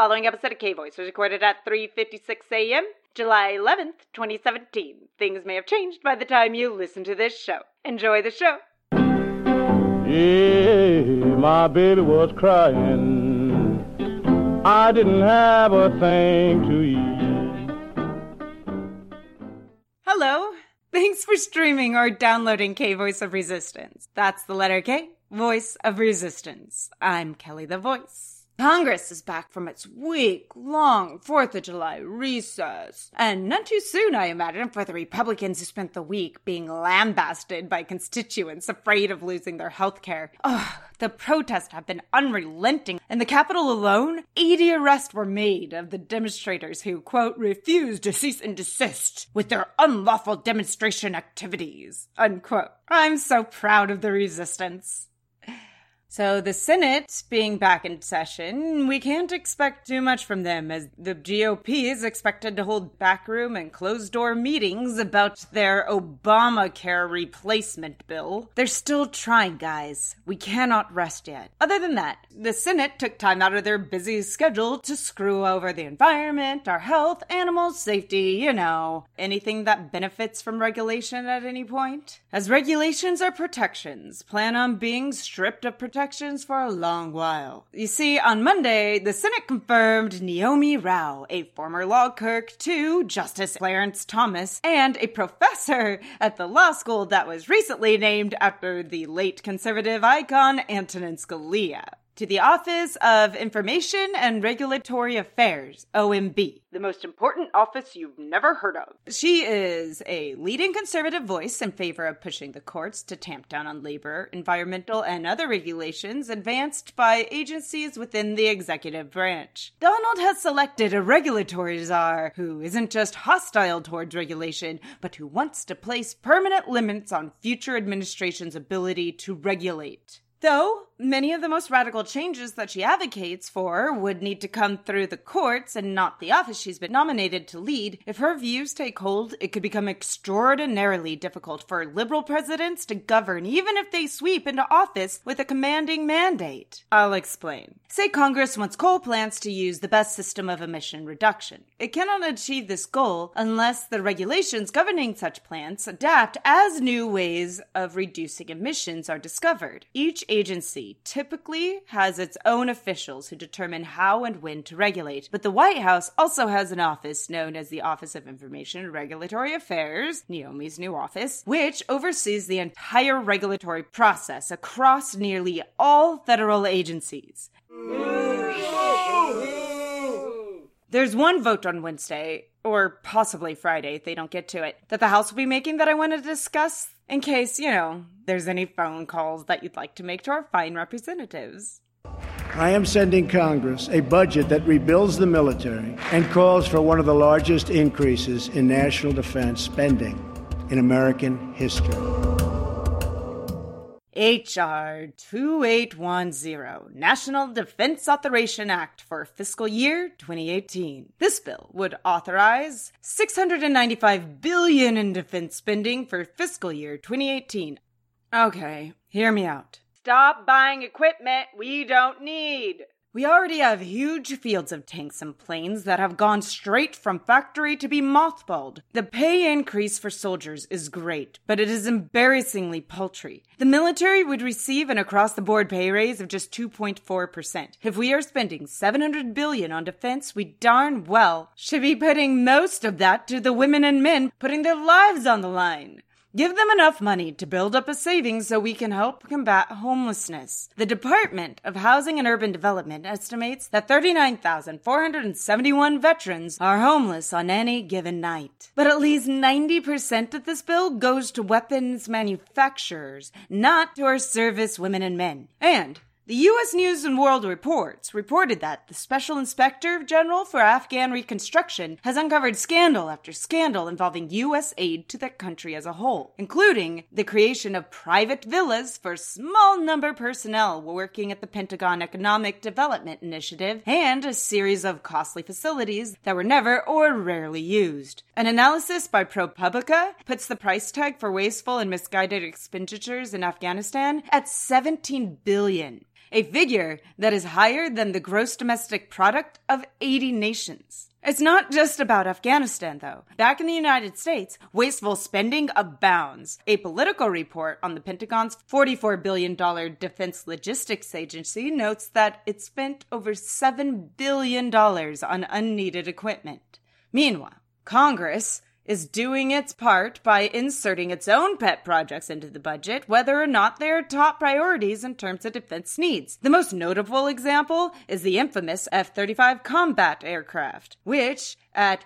following episode of K-Voice was recorded at 3:56 a.m., July 11th, 2017. Things may have changed by the time you listen to this show. Enjoy the show. Yeah, my baby was crying. I didn't have a thing to eat. Hello. Thanks for streaming or downloading K-Voice of Resistance. That's the letter K, Voice of Resistance. I'm Kelly the Voice. Congress is back from its week-long 4th of July recess. And none too soon, I imagine, for the Republicans who spent the week being lambasted by constituents afraid of losing their health care. The protests have been unrelenting. In the Capitol alone, 80 arrests were made of the demonstrators who, quote, refused to cease and desist with their unlawful demonstration activities, unquote. I'm so proud of the resistance. So the Senate being back in session, we can't expect too much from them as the GOP is expected to hold backroom and closed-door meetings about their Obamacare replacement bill. They're still trying, guys. We cannot rest yet. Other than that, the Senate took time out of their busy schedule to screw over the environment, our health, animals, safety, anything that benefits from regulation at any point. As regulations are protections, plan on being stripped of protections for a long while. You see, on Monday, the Senate confirmed Naomi Rao, a former law clerk, to Justice Clarence Thomas, and a professor at the law school that was recently named after the late conservative icon Antonin Scalia, to the Office of Information and Regulatory Affairs, OMB, the most important office you've never heard of. She is a leading conservative voice in favor of pushing the courts to tamp down on labor, environmental, and other regulations advanced by agencies within the executive branch. Donald has selected a regulatory czar who isn't just hostile towards regulation, but who wants to place permanent limits on future administration's ability to regulate. Though, many of the most radical changes that she advocates for would need to come through the courts and not the office she's been nominated to lead. If her views take hold, it could become extraordinarily difficult for liberal presidents to govern, even if they sweep into office with a commanding mandate. I'll explain. Say Congress wants coal plants to use the best system of emission reduction. It cannot achieve this goal unless the regulations governing such plants adapt as new ways of reducing emissions are discovered. Each agency typically has its own officials who determine how and when to regulate, but the White House also has an office known as the Office of Information and Regulatory Affairs, Naomi's new office, which oversees the entire regulatory process across nearly all federal agencies. There's one vote on Wednesday, or possibly Friday if they don't get to it, that the House will be making that I want to discuss in case, there's any phone calls that you'd like to make to our fine representatives. I am sending Congress a budget that rebuilds the military and calls for one of the largest increases in national defense spending in American history. H.R. 2810, National Defense Authorization Act for fiscal year 2018. This bill would authorize $695 billion in defense spending for fiscal year 2018. Okay, hear me out. Stop buying equipment we don't need. We already have huge fields of tanks and planes that have gone straight from factory to be mothballed. The pay increase for soldiers is great, but it is embarrassingly paltry. The military would receive an across-the-board pay raise of just 2.4%. If we are spending $700 billion on defense, we darn well should be putting most of that to the women and men putting their lives on the line. Give them enough money to build up a savings so we can help combat homelessness. The Department of Housing and Urban Development estimates that 39,471 veterans are homeless on any given night. But at least 90% of this bill goes to weapons manufacturers, not to our service women and men. And the U.S. News and World Reports reported that the Special Inspector General for Afghan Reconstruction has uncovered scandal after scandal involving U.S. aid to that country as a whole, including the creation of private villas for small-number personnel working at the Pentagon Economic Development Initiative, and a series of costly facilities that were never or rarely used. An analysis by ProPublica puts the price tag for wasteful and misguided expenditures in Afghanistan at $17 billion. a figure that is higher than the gross domestic product of 80 nations. It's not just about Afghanistan, though. Back in the United States, wasteful spending abounds. A Politico report on the Pentagon's $44 billion Defense Logistics Agency notes that it spent over $7 billion on unneeded equipment. Meanwhile, Congress is doing its part by inserting its own pet projects into the budget, whether or not they are top priorities in terms of defense needs. The most notable example is the infamous F-35 combat aircraft, which, at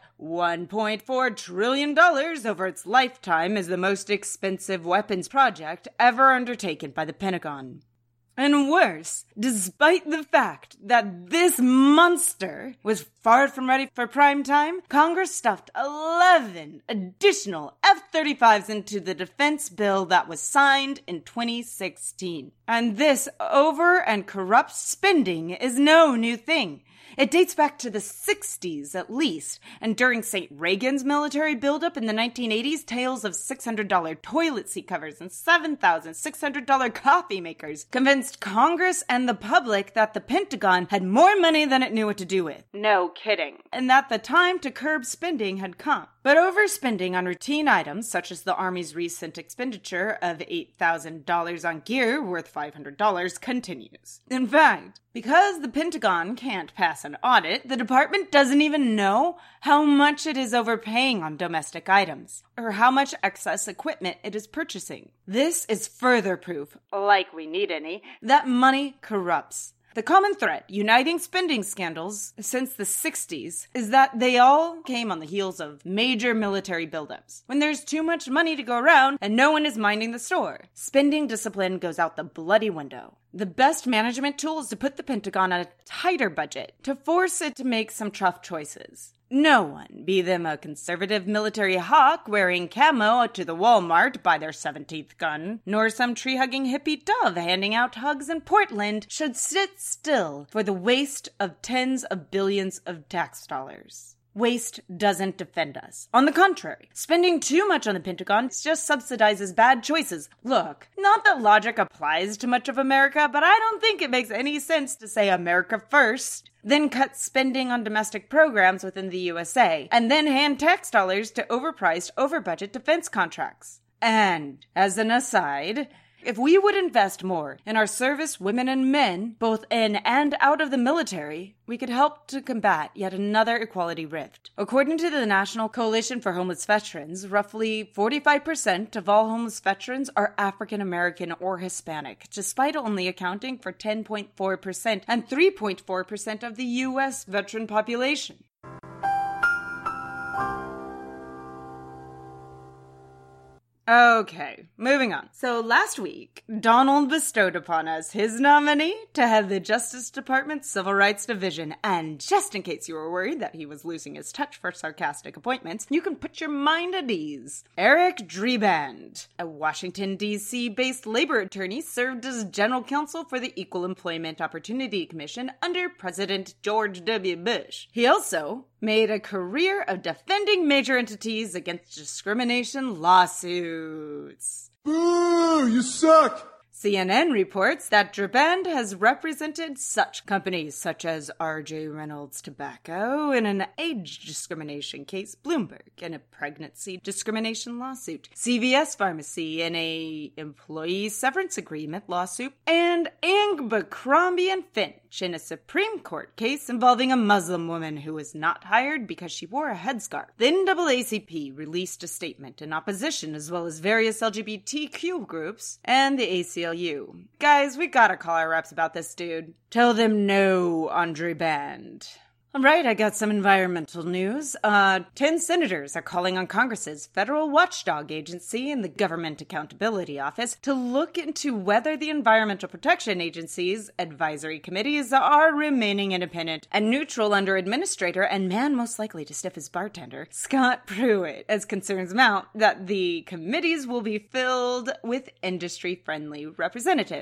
$1.4 trillion over its lifetime, is the most expensive weapons project ever undertaken by the Pentagon. And worse, despite the fact that this monster was far from ready for prime time, Congress stuffed 11 additional F-35s into the defense bill that was signed in 2016. And this over and corrupt spending is no new thing. It dates back to the 60s at least, and during St. Reagan's military buildup in the 1980s, tales of $600 toilet seat covers and $7,600 coffee makers convinced Congress and the public that the Pentagon had more money than it knew what to do with. No kidding. And that the time to curb spending had come. But overspending on routine items, such as the Army's recent expenditure of $8,000 on gear worth $500, continues. In fact, because the Pentagon can't pass an audit, the department doesn't even know how much it is overpaying on domestic items, or how much excess equipment it is purchasing. This is further proof, like we need any, that money corrupts. The common thread uniting spending scandals since the 60s is that they all came on the heels of major military buildups. When there's too much money to go around and no one is minding the store, spending discipline goes out the bloody window. The best management tool is to put the Pentagon on a tighter budget, to force it to make some tough choices. No one, be them a conservative military hawk wearing camo to the Walmart by their 17th gun, nor some tree-hugging hippie dove handing out hugs in Portland, should sit still for the waste of tens of billions of tax dollars. Waste doesn't defend us. On the contrary, spending too much on the Pentagon just subsidizes bad choices. Look, not that logic applies to much of America, but I don't think it makes any sense to say America first, then cut spending on domestic programs within the USA, and then hand tax dollars to overpriced, over-budget defense contracts. And, as an aside, if we would invest more in our service women and men, both in and out of the military, we could help to combat yet another equality rift. According to the National Coalition for Homeless Veterans, roughly 45% of all homeless veterans are African American or Hispanic, despite only accounting for 10.4% and 3.4% of the U.S. veteran population. Okay, moving on. So last week, Donald bestowed upon us his nominee to head the Justice Department's Civil Rights Division, and just in case you were worried that he was losing his touch for sarcastic appointments, you can put your mind at ease. Eric Dreiband, a Washington, D.C. based labor attorney, served as general counsel for the Equal Employment Opportunity Commission under President George W. Bush. He also made a career of defending major entities against discrimination lawsuits. Boo! You suck! CNN reports that Dreiband has represented such companies such as R.J. Reynolds Tobacco in an age discrimination case, Bloomberg in a pregnancy discrimination lawsuit, CVS Pharmacy in a employee severance agreement lawsuit, and Abercrombie and Finch in a Supreme Court case involving a Muslim woman who was not hired because she wore a headscarf. The NAACP released a statement in opposition, as well as various LGBTQ groups and the ACLU. Guys, we gotta call our reps about this dude. Tell them no on Dreiband. All right, I got some environmental news. 10 senators are calling on Congress's federal watchdog agency and the Government Accountability Office to look into whether the Environmental Protection Agency's advisory committees are remaining independent and neutral under Administrator and man most likely to stiff his bartender, Scott Pruitt, as concerns mount that the committees will be filled with industry-friendly representatives.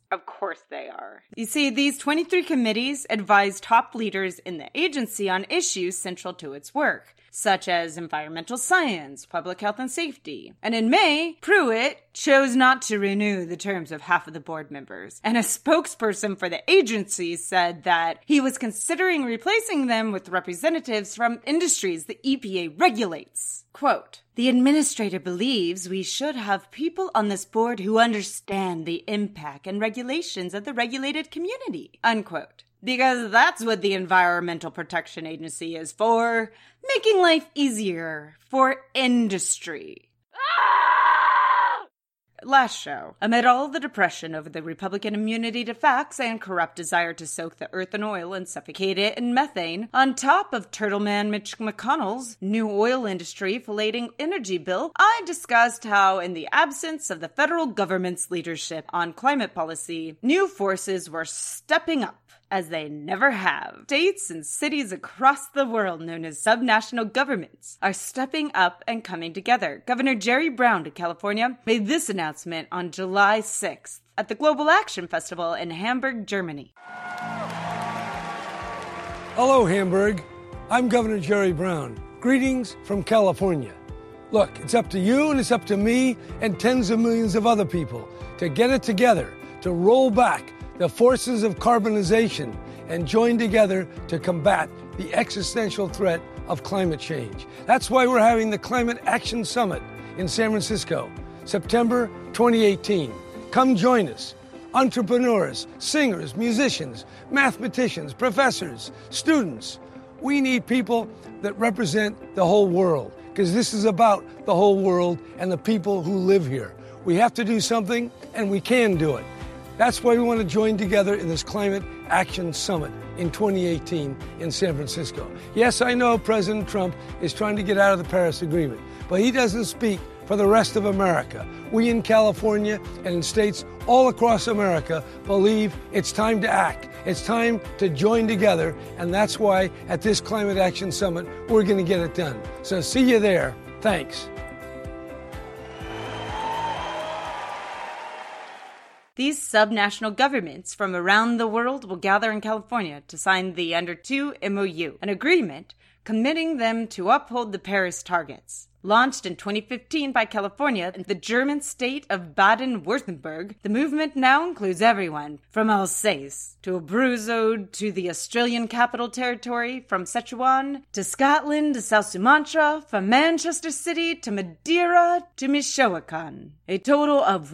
Of course they are. You see, these 23 committees advise top leaders in the agency on issues central to its work, such as environmental science, public health and safety. And in May, Pruitt chose not to renew the terms of half of the board members. And a spokesperson for the agency said that he was considering replacing them with representatives from industries the EPA regulates. Quote, "The administrator believes we should have people on this board who understand the impact and regulations of the regulated community." Unquote. Because that's what the Environmental Protection Agency is for, making life easier for industry. Last show, amid all the depression over the Republican immunity to facts and corrupt desire to soak the earth in oil and suffocate it in methane, on top of Turtleman Mitch McConnell's new oil industry filleting energy bill, I discussed how, in the absence of the federal government's leadership on climate policy, new forces were stepping up as they never have. States and cities across the world known as subnational governments are stepping up and coming together. Governor Jerry Brown of California made this announcement on July 6th at the Global Action Festival in Hamburg, Germany. Hello, Hamburg. I'm Governor Jerry Brown. Greetings from California. Look, it's up to you and it's up to me and tens of millions of other people to get it together, to roll back the forces of carbonization and join together to combat the existential threat of climate change. That's why we're having the Climate Action Summit in San Francisco, September 2018. Come join us. Entrepreneurs, singers, musicians, mathematicians, professors, students. We need people that represent the whole world, because this is about the whole world and the people who live here. We have to do something, and we can do it. That's why we want to join together in this Climate Action Summit in 2018 in San Francisco. Yes, I know President Trump is trying to get out of the Paris Agreement, but he doesn't speak for the rest of America. We in California and in states all across America believe it's time to act. It's time to join together, and that's why at this Climate Action Summit, we're going to get it done. So see you there. Thanks. These subnational governments from around the world will gather in California to sign the Under 2 MOU, an agreement committing them to uphold the Paris targets. Launched in 2015 by California and the German state of Baden-Württemberg, the movement now includes everyone from Alsace to Abruzzo to the Australian Capital Territory, from Sichuan to Scotland to South Sumatra, from Manchester City to Madeira to Michoacan. A total of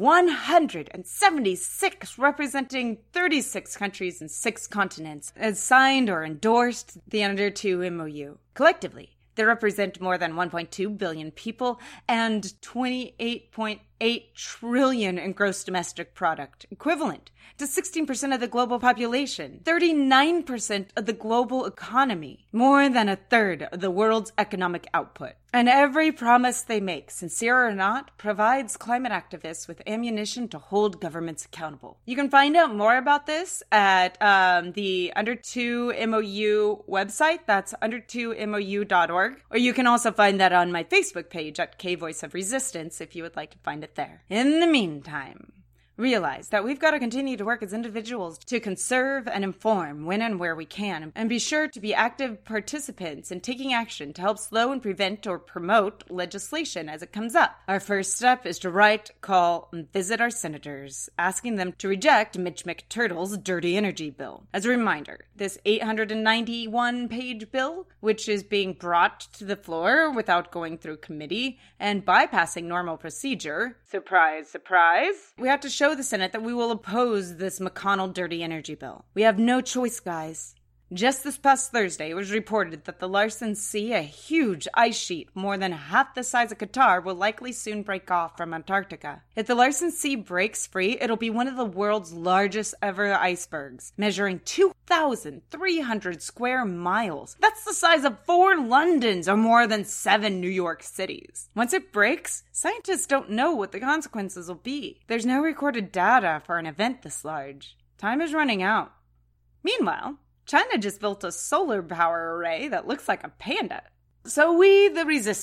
176 representing 36 countries and 6 continents has signed or endorsed the Under 2 MOU. Collectively, they represent more than 1.2 billion people and 28.8 trillion in gross domestic product, equivalent to 16% of the global population, 39% of the global economy, more than a third of the world's economic output. And every promise they make, sincere or not, provides climate activists with ammunition to hold governments accountable. You can find out more about this at the Under 2 MOU website. That's under2mou.org. Or you can also find that on my Facebook page at K Voice of Resistance if you would like to find it there. In the meantime, realize that we've got to continue to work as individuals to conserve and inform when and where we can, and be sure to be active participants in taking action to help slow and prevent or promote legislation as it comes up. Our first step is to write, call, and visit our senators, asking them to reject Mitch McTurtle's dirty energy bill. As a reminder, this 891-page bill, which is being brought to the floor without going through committee and bypassing normal procedure, surprise, surprise, we have to show the Senate that we will oppose this McConnell dirty energy bill. We have no choice, guys. Just this past Thursday, it was reported that the Larsen Sea, a huge ice sheet more than half the size of Qatar, will likely soon break off from Antarctica. If the Larsen Sea breaks free, it'll be one of the world's largest ever icebergs, measuring 2,300 square miles. That's the size of 4 Londons or more than 7 New York cities. Once it breaks, scientists don't know what the consequences will be. There's no recorded data for an event this large. Time is running out. Meanwhile, China just built a solar power array that looks like a panda. So we, the resistance,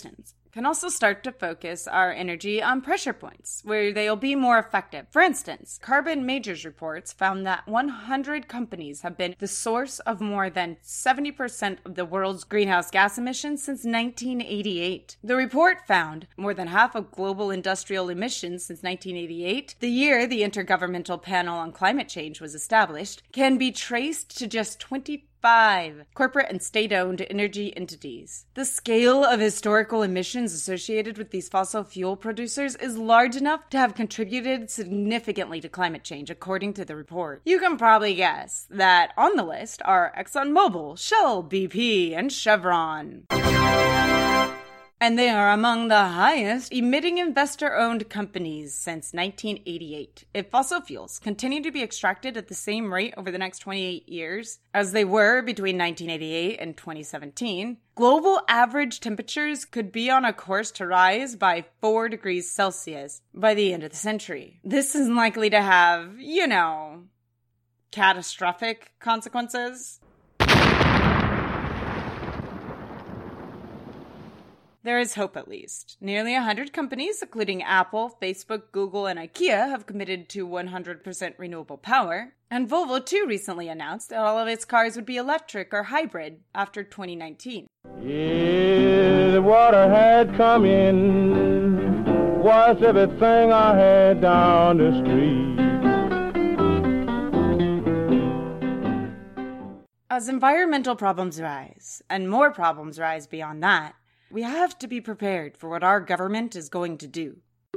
can also start to focus our energy on pressure points, where they'll be more effective. For instance, Carbon Majors reports found that 100 companies have been the source of more than 70% of the world's greenhouse gas emissions since 1988. The report found more than half of global industrial emissions since 1988, the year the Intergovernmental Panel on Climate Change was established, can be traced to just 25 corporate and state-owned energy entities. The scale of historical emissions associated with these fossil fuel producers is large enough to have contributed significantly to climate change, according to the report. You can probably guess that on the list are ExxonMobil, Shell, BP, and Chevron. And they are among the highest emitting investor-owned companies since 1988. If fossil fuels continue to be extracted at the same rate over the next 28 years as they were between 1988 and 2017, global average temperatures could be on a course to rise by 4 degrees Celsius by the end of the century. This is likely to have, catastrophic consequences. There is hope, at least. Nearly 100 companies, including Apple, Facebook, Google, and IKEA, have committed to 100% renewable power. And Volvo, too, recently announced that all of its cars would be electric or hybrid after 2019. Yeah, the water had come in, was everything I had down the street. As environmental problems rise, and more problems rise beyond that, we have to be prepared for what our government is going to do.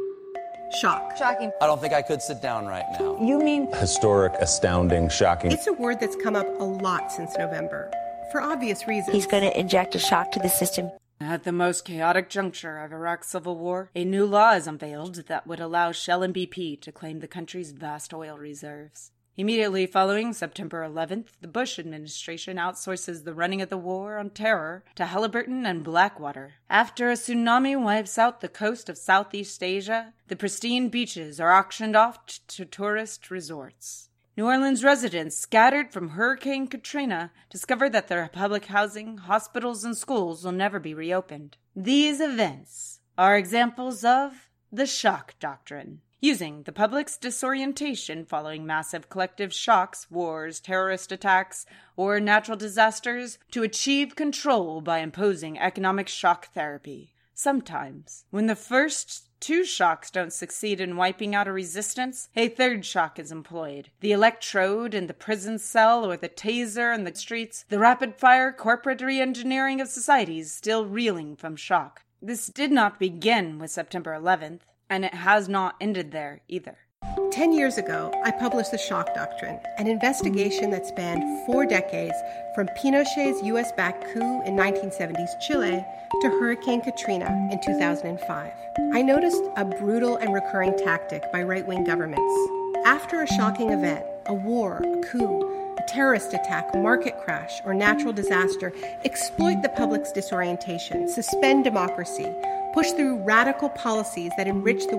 Shock. Shocking. I don't think I could sit down right now. You mean historic, astounding, shocking. It's a word that's come up a lot since November, for obvious reasons. He's going to inject a shock to the system. At the most chaotic juncture of Iraq's civil war, a new law is unveiled that would allow Shell and BP to claim the country's vast oil reserves. Immediately following September 11th, the Bush administration outsources the running of the war on terror to Halliburton and Blackwater. After a tsunami wipes out the coast of Southeast Asia, the pristine beaches are auctioned off to tourist resorts. New Orleans residents scattered from Hurricane Katrina discover that their public housing, hospitals, and schools will never be reopened. These events are examples of the shock doctrine. Using the public's disorientation following massive collective shocks, wars, terrorist attacks, or natural disasters to achieve control by imposing economic shock therapy. Sometimes, when the first 2 shocks don't succeed in wiping out a resistance, a 3rd shock is employed. The electrode in the prison cell or the taser in the streets, the rapid-fire corporate re-engineering of societies still reeling from shock. This did not begin with September 11th. And it has not ended there either. 10 years ago, I published The Shock Doctrine, an investigation that spanned 4 decades from Pinochet's U.S.-backed coup in 1970s Chile to Hurricane Katrina in 2005. I noticed a brutal and recurring tactic by right-wing governments. After a shocking event, a war, a coup, a terrorist attack, market crash, or natural disaster, exploit the public's disorientation, suspend democracy, push through radical policies that enrich the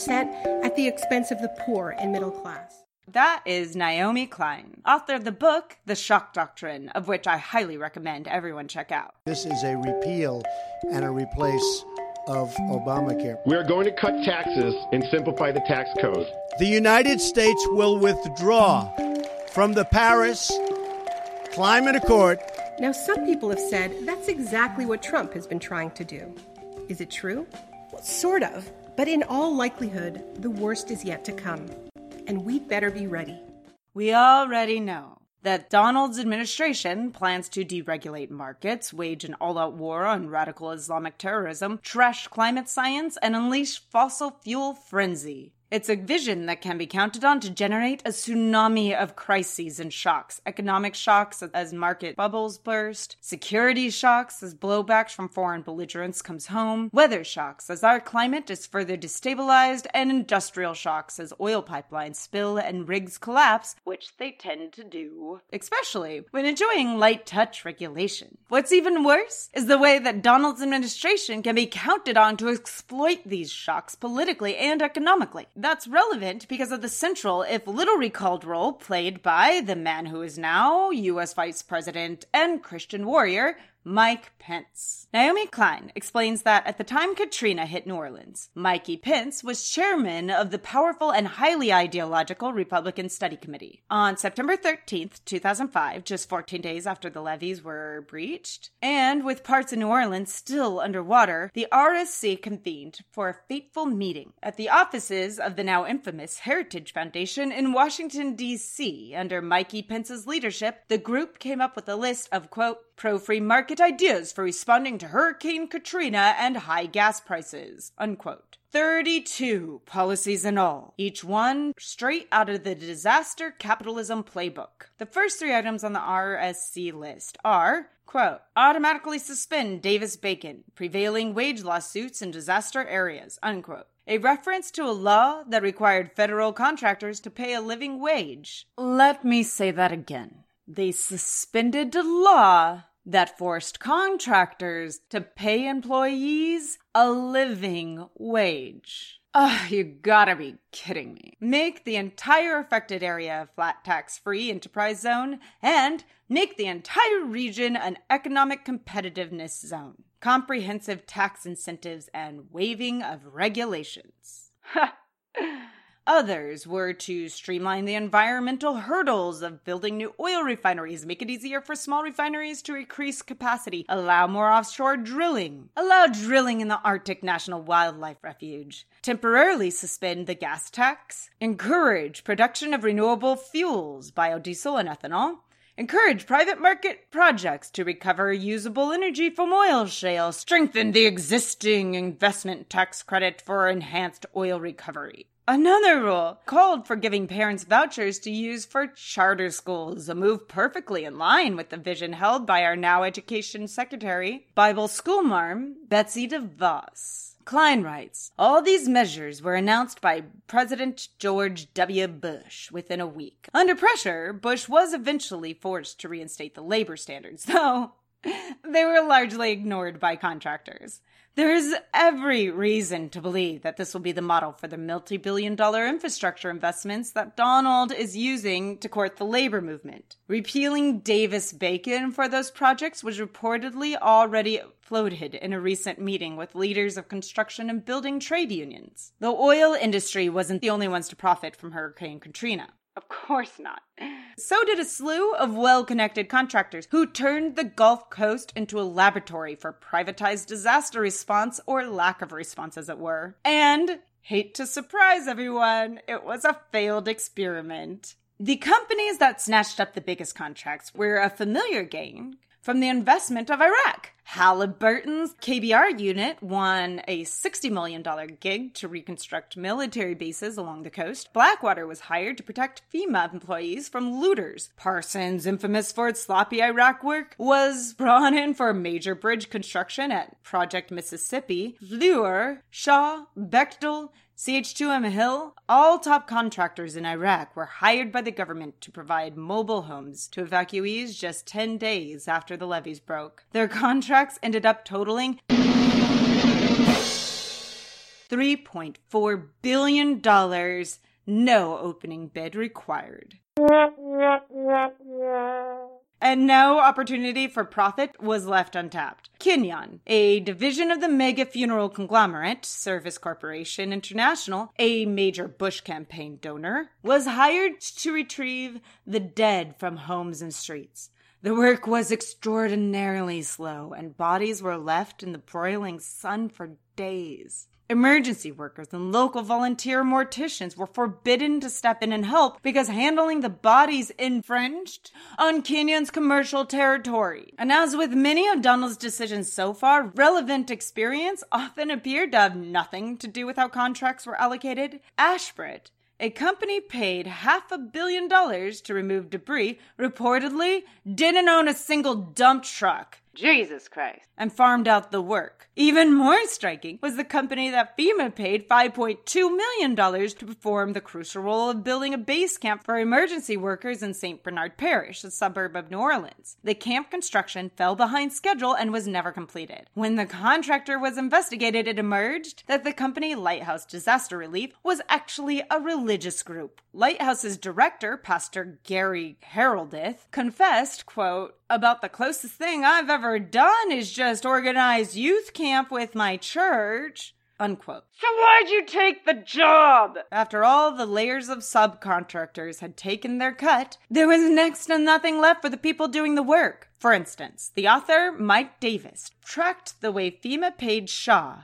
1% at the expense of the poor and middle class. That is Naomi Klein, author of the book, The Shock Doctrine, of which I highly recommend everyone check out. This is a repeal and a replace of Obamacare. We are going to cut taxes and simplify the tax code. The United States will withdraw from the Paris Climate Accord. Now, some people have said that's exactly what Trump has been trying to do. Is it true? Well, sort of, but in all likelihood, the worst is yet to come, and we'd better be ready. We already know that Donald's administration plans to deregulate markets, wage an all-out war on radical Islamic terrorism, trash climate science, and unleash fossil fuel frenzy. It's a vision that can be counted on to generate a tsunami of crises and shocks. Economic shocks as market bubbles burst, security shocks as blowback from foreign belligerents comes home, weather shocks as our climate is further destabilized, and industrial shocks as oil pipelines spill and rigs collapse, which they tend to do, especially when enjoying light touch regulation. What's even worse is the way that Donald's administration can be counted on to exploit these shocks politically and economically. That's relevant because of the central, if little recalled role played by the man who is now U.S. Vice President and Christian warrior, Mike Pence. Naomi Klein explains that at the time Katrina hit New Orleans, Mikey Pence was chairman of the powerful and highly ideological Republican Study Committee. On September 13th, 2005, just 14 days after the levees were breached, and with parts of New Orleans still underwater, the RSC convened for a fateful meeting at the offices of the now infamous Heritage Foundation in Washington, D.C. Under Mikey Pence's leadership, the group came up with a list of, quote, pro-free market ideas for responding to Hurricane Katrina and high gas prices, unquote. 32 policies in all, each one straight out of the disaster capitalism playbook. The first 3 items on the RSC list are, quote, automatically suspend Davis-Bacon prevailing wage lawsuits in disaster areas, unquote. A reference to a law that required federal contractors to pay a living wage. Let me say that again. They suspended a law that forced contractors to pay employees a living wage. You gotta be kidding me. Make the entire affected area a flat tax-free enterprise zone and make the entire region an economic competitiveness zone. Comprehensive tax incentives and waiving of regulations. Others were to streamline the environmental hurdles of building new oil refineries, make it easier for small refineries to increase capacity, allow more offshore drilling, allow drilling in the Arctic National Wildlife Refuge, temporarily suspend the gas tax, encourage production of renewable fuels, biodiesel and ethanol, encourage private market projects to recover usable energy from oil shale, strengthen the existing investment tax credit for enhanced oil recovery. Another rule called for giving parents vouchers to use for charter schools, a move perfectly in line with the vision held by our now Education Secretary, Bible school marm, Betsy DeVos. Klein writes, all these measures were announced by President George W. Bush within a week. Under pressure, Bush was eventually forced to reinstate the labor standards, though they were largely ignored by contractors. There is every reason to believe that this will be the model for the multi-billion-dollar infrastructure investments that Donald is using to court the labor movement. Repealing Davis-Bacon for those projects was reportedly already floated in a recent meeting with leaders of construction and building trade unions. The oil industry wasn't the only ones to profit from Hurricane Katrina. Of course not. So did a slew of well-connected contractors who turned the Gulf Coast into a laboratory for privatized disaster response, or lack of response as it were. And, hate to surprise everyone, it was a failed experiment. The companies that snatched up the biggest contracts were a familiar gang from the investment of Iraq. Halliburton's KBR unit won a $60 million gig to reconstruct military bases along the coast. Blackwater was hired to protect FEMA employees from looters. Parsons, infamous for its sloppy Iraq work, was brought in for major bridge construction at Project Mississippi. Fluor, Shaw, Bechtel, CH2M Hill, all top contractors in Iraq were hired by the government to provide mobile homes to evacuees just 10 days after the levees broke. Their contracts ended up totaling $3.4 billion, no opening bid required. And no opportunity for profit was left untapped. Kinyon, a division of the mega funeral conglomerate, Service Corporation International, a major Bush campaign donor, was hired to retrieve the dead from homes and streets. The work was extraordinarily slow, and bodies were left in the broiling sun for days. Emergency workers and local volunteer morticians were forbidden to step in and help because handling the bodies infringed on Kinyon's commercial territory. And as with many of Donald's decisions so far, relevant experience often appeared to have nothing to do with how contracts were allocated. Ashbridge, a company paid $500 million to remove debris, reportedly didn't own a single dump truck. Jesus Christ. And farmed out the work. Even more striking was the company that FEMA paid $5.2 million to perform the crucial role of building a base camp for emergency workers in St. Bernard Parish, a suburb of New Orleans. The camp construction fell behind schedule and was never completed. When the contractor was investigated, it emerged that the company Lighthouse Disaster Relief was actually a religious group. Lighthouse's director, Pastor Gary Heraldith, confessed, quote, about the closest thing I've ever done is just organize youth camp with my church, unquote. So why'd you take the job? After all the layers of subcontractors had taken their cut, there was next to nothing left for the people doing the work. For instance, the author, Mike Davis, tracked the way FEMA paid Shaw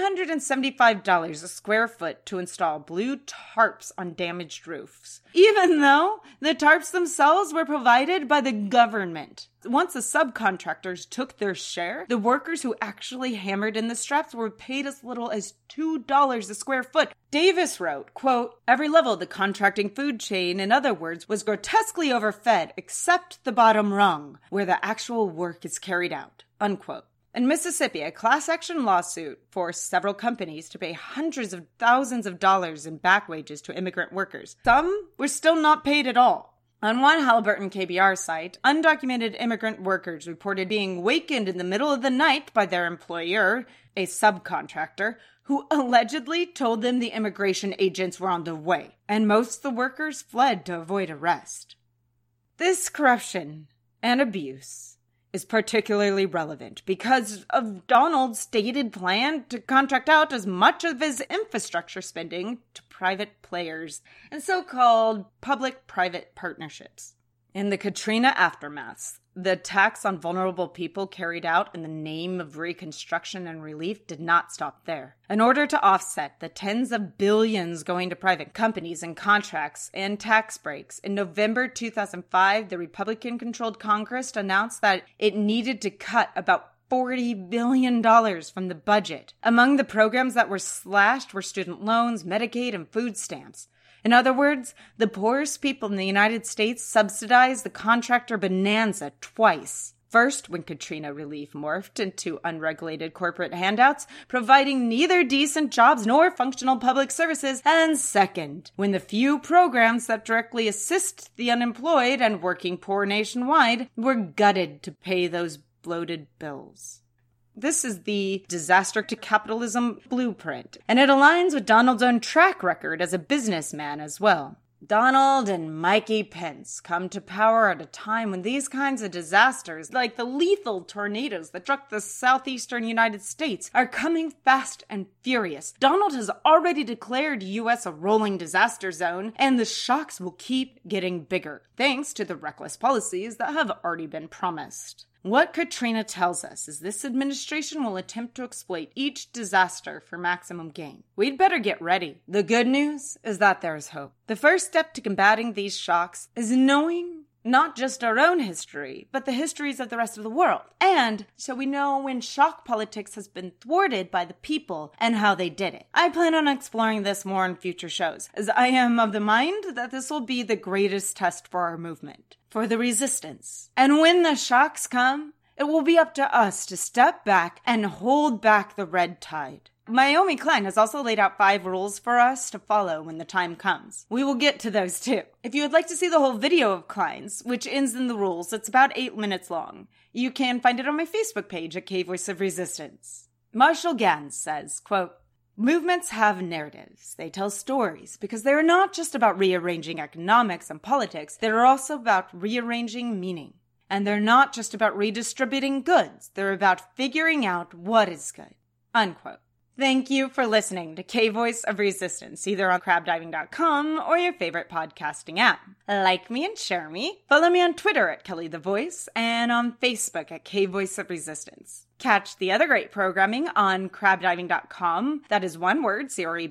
$175 a square foot to install blue tarps on damaged roofs, even though the tarps themselves were provided by the government. Once the subcontractors took their share, the workers who actually hammered in the straps were paid as little as $2 a square foot. Davis wrote, quote, "Every level of the contracting food chain, in other words, was grotesquely overfed except the bottom rung, where the actual work is carried out," unquote. In Mississippi, a class action lawsuit forced several companies to pay hundreds of thousands of dollars in back wages to immigrant workers. Some were still not paid at all. On one Halliburton KBR site, undocumented immigrant workers reported being wakened in the middle of the night by their employer, a subcontractor, who allegedly told them the immigration agents were on the way, and most of the workers fled to avoid arrest. This corruption and abuse is particularly relevant because of Donald's stated plan to contract out as much of his infrastructure spending to private players and so-called public-private partnerships. In the Katrina aftermath, the attacks on vulnerable people carried out in the name of reconstruction and relief did not stop there. In order to offset the tens of billions going to private companies and contracts and tax breaks, in November 2005, the Republican-controlled Congress announced that it needed to cut about $40 billion from the budget. Among the programs that were slashed were student loans, Medicaid, and food stamps. In other words, the poorest people in the United States subsidized the contractor bonanza twice. First, when Katrina relief morphed into unregulated corporate handouts, providing neither decent jobs nor functional public services. And second, when the few programs that directly assist the unemployed and working poor nationwide were gutted to pay those bloated bills. This is the disaster to capitalism blueprint, and it aligns with Donald's own track record as a businessman as well. Donald and Mikey Pence come to power at a time when these kinds of disasters, like the lethal tornadoes that struck the southeastern United States, are coming fast and furious. Donald has already declared U.S. a rolling disaster zone, and the shocks will keep getting bigger, thanks to the reckless policies that have already been promised. What Katrina tells us is this administration will attempt to exploit each disaster for maximum gain. We'd better get ready. The good news is that there is hope. The first step to combating these shocks is knowing not just our own history, but the histories of the rest of the world. And so we know when shock politics has been thwarted by the people and how they did it. I plan on exploring this more in future shows, as I am of the mind that this will be the greatest test for our movement, for the resistance. And when the shocks come, it will be up to us to step back and hold back the red tide. Naomi Klein has also laid out 5 rules for us to follow when the time comes. We will get to those too. If you would like to see the whole video of Klein's, which ends in the rules, it's about 8 minutes long. You can find it on my Facebook page at K-Voice of Resistance. Marshall Gans says, quote, "Movements have narratives. They tell stories because they are not just about rearranging economics and politics. They are also about rearranging meaning. And they're not just about redistributing goods. They're about figuring out what is good." Unquote. Thank you for listening to K-Voice of Resistance, either on crabdiving.com or your favorite podcasting app. Like me and share me. Follow me on Twitter at Kelly the Voice and on Facebook at K-Voice of Resistance. Catch the other great programming on crabdiving.com. That is one word,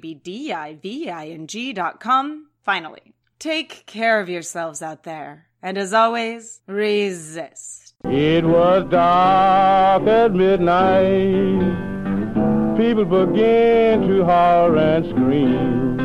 crabdiving.com. Finally, take care of yourselves out there. And as always, resist. It was dark at midnight. People began to holler and scream.